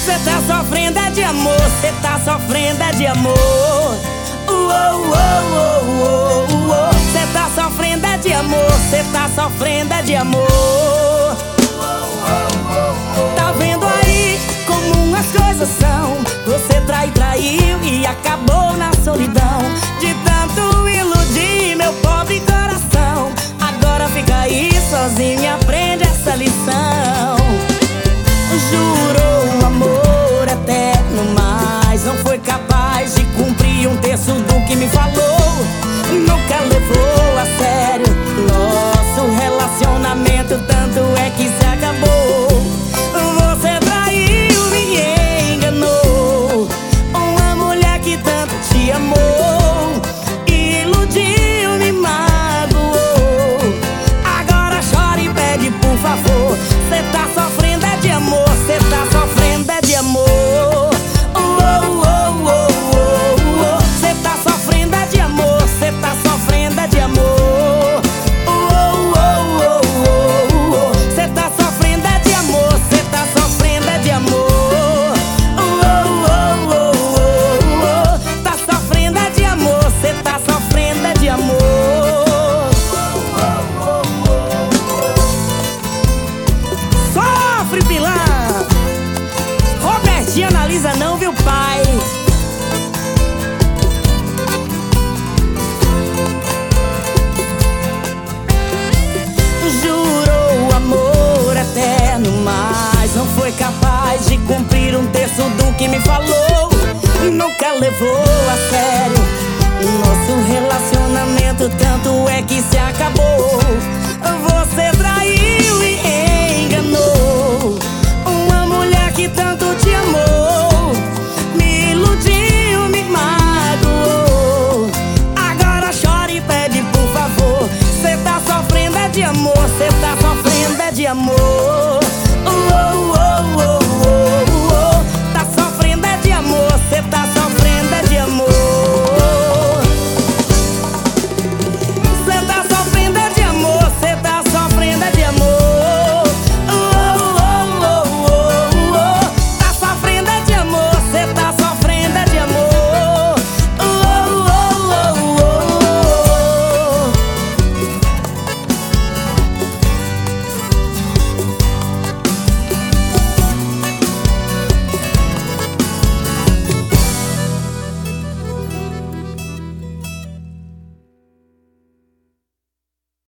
Cê tá sofrendo é de amor, cê tá sofrendo é de amor. Cê tá sofrendo é de amor, cê tá sofrendo é de amor. Tá vendo aí como as coisas são? Você traiu e acabou na solidão. De tanto iludir meu pobre coração, agora fica aí sozinho e aprende essa lição. Jurou amor eterno, mas não foi capaz de cumprir um terço do que me falou. Nunca levou a sério nosso relacionamento, tanto é que se acabou. Você traiu, me enganou. Uma mulher que tanto te amou, iludiu, me magoou. Agora chora e pede por favor. Cê tá sofrendo é de amor, cê tá sofrendo é de amor. Cê tá sofrendo é de amor, cê tá sofrendo é de amor. Cê tá sofrendo é de amor, cê tá sofrendo é de amor. Tá sofrendo é de amor, cê tá sofrendo é de amor. Sofre, pilã! Robertinho analisa não, viu, pai? Jurou amor eterno, mas não foi capaz de cumprir um terço do que me falou. Nunca levou a sério nosso relacionamento, tanto é que se acabou. Você traiu e enganou. Uma mulher que tanto te amou, me iludiu, me magoou. Agora chora e pede por favor. Cê tá sofrendo é de amor, cê tá sofrendo é de amor.